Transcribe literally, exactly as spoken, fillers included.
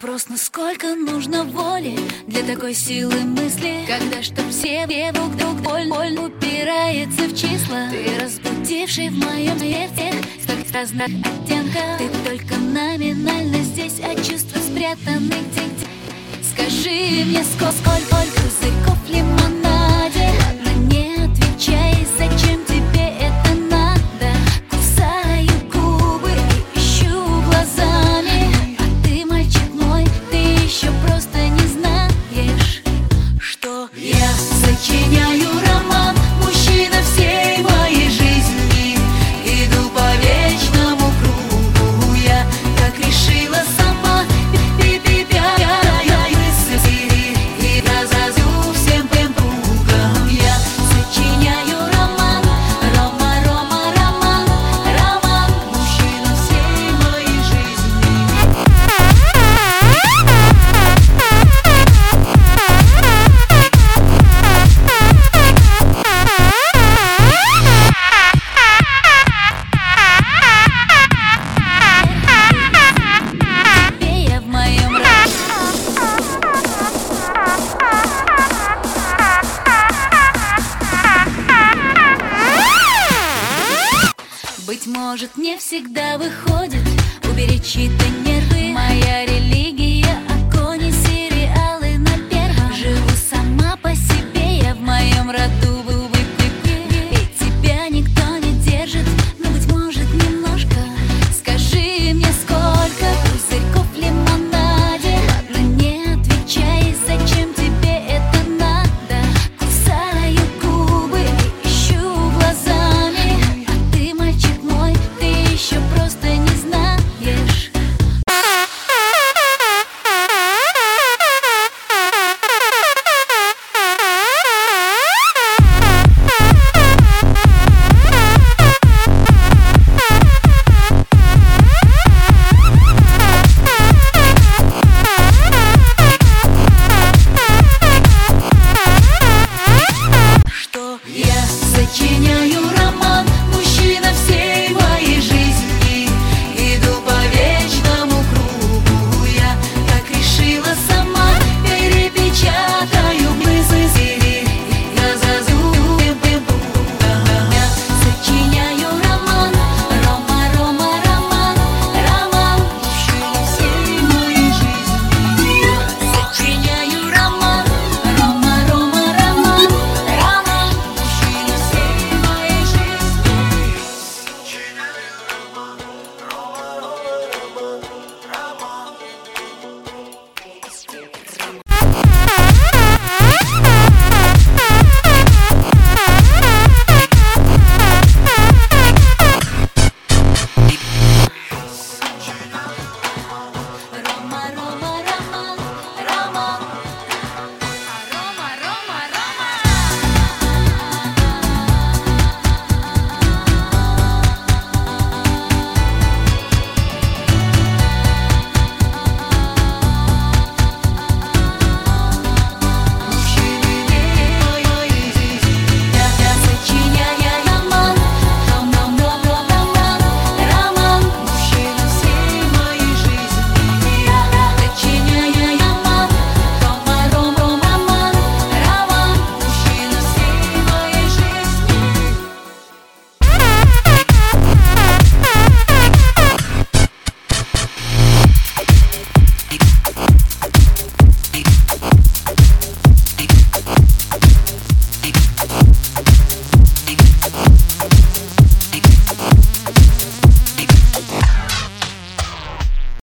Вопрос, насколько нужно воли для такой силы мысли, когда чтоб все вдруг друг боль, боль упирается в числа. Ты разбудивший в моем сердце столько разных оттенков. Ты только номинально здесь, а чувства спрятаны где-где. Скажи мне, сколько, сколько пузырьков в лимонаде. Ладно, не отвечай, зачем тебе это надо. Кусаю губы и ищу глазами. А ты, мальчик мой, ты еще просто не знаешь, что я сочиняю роман. Мужчина всей моей жизни, иду по вечному кругу. Я так решила сама. Быть может, не всегда выходит уберечь чьи-то нервы. Моя религия